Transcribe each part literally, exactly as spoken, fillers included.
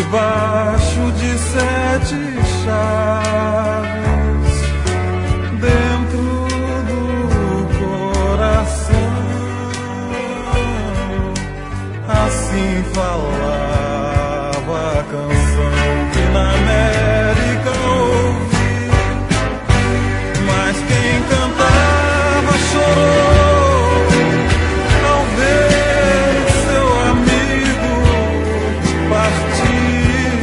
debaixo de sete chaves, dentro do coração. Assim falava a canção que na América ouvi, mas quem cantava chorou ao ver seu amigo partir.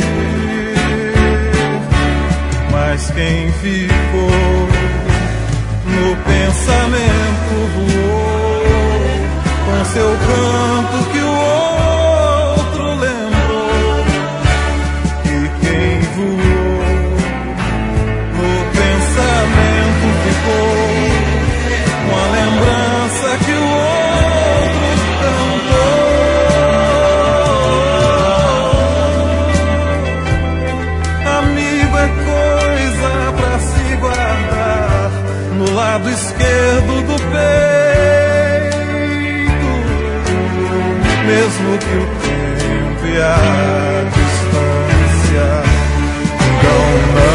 Mas quem ficou no pensamento voou com seu canto que o outro lembrou. E quem voou no pensamento ficou com a lembrança que o outro cantou. Amigo é coisa pra se guardar no lado esquerdo do peito, mesmo que o tempo e a distância digam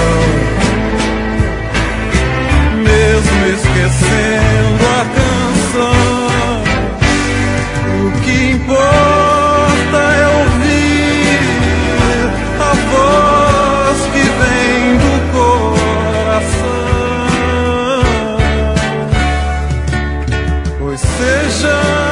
não, mesmo esquecendo a canção, o que importa é ouvir a voz que vem do coração. Pois seja